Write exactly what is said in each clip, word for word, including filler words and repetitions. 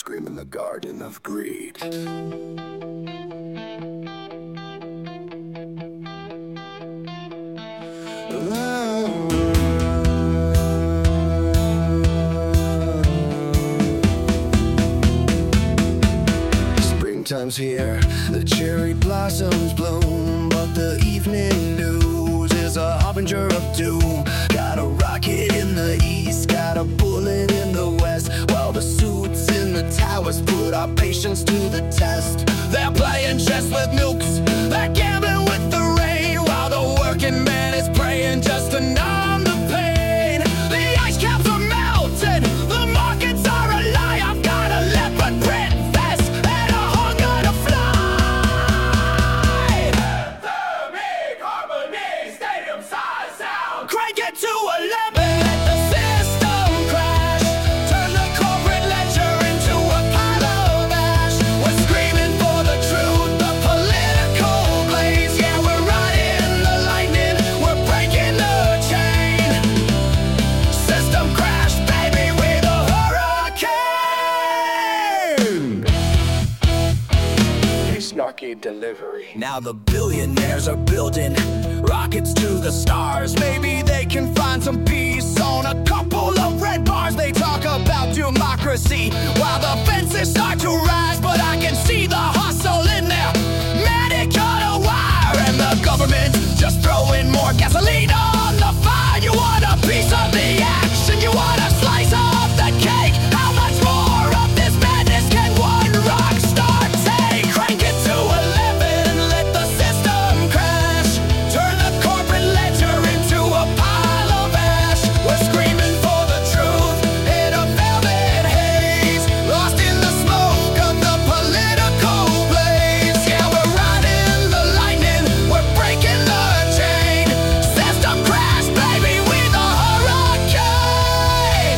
scream in the garden of greed. Springtime's here, the cherry blossoms bloom, but the evening news is a harbinger of doom. Got a rocket in the east, got a bullet in the west, while the suits in the towers put our patience to the test. They're playing chess with nukes, they're gambling with the rain, while the working man is praying just to numb the pain. The ice caps are melting, the markets are a lie. I've got a leopard print vest and a hunger to fly. Thermic harmony, stadium size sound, crank it to eleven. Let the system crash, turn the corporate ledger into a pile of ash. We're screaming for the truth, the political blaze. Yeah, we're riding the lightning, we're breaking the chain. System crash, baby, with a hurricane. Hey, snarky delivery. Now the billionaires are building rockets to the stars. Maybe they can find some peace on a couple of red bars. They talk about democracy while the fences start to rise, but I can see the hustle in there. Man, it cut a wire, and the government just throwing more gasoline on the fire. You want a piece of the action, you want a slice of the cake. How much more of this madness can one rock star take? Crank it to eleven, let the system crash, turn the corporate ledger into a pile of ash. We're screaming for the truth in a velvet haze, lost in the smoke of the political blaze. Yeah, we're riding the lightning, we're breaking the chain. System crash, baby, with a hurricane.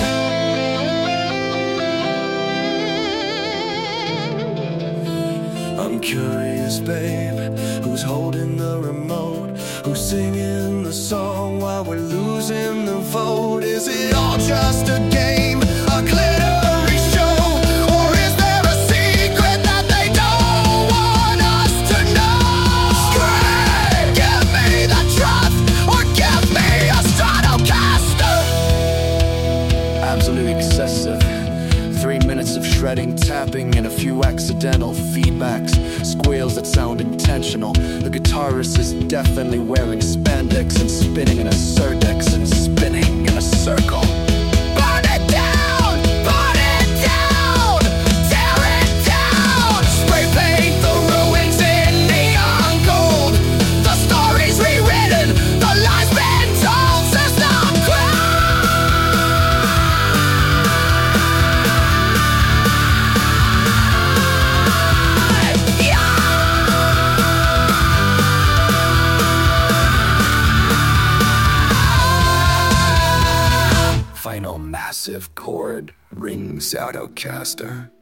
I'm curious, babe, who's holding the remote, who's singing the song while we're losing the vote? Is it all just a game, a glittery show, or is there a secret that they don't want us to know? Scream, give me the truth, or give me a Stratocaster. Absolutely excessive. Three minutes of shredding, tapping, and a few accidental feedbacks, squeals that sound intentional. The guitarist is definitely wearing spandex and spinning in a surdex and spinning in a circle. Burn it down! Burn it down! Tear it down! Spray paint the ruins in neon gold. The story's rewritten, the lies been told. System crash! Final massive chord rings out Stratocaster.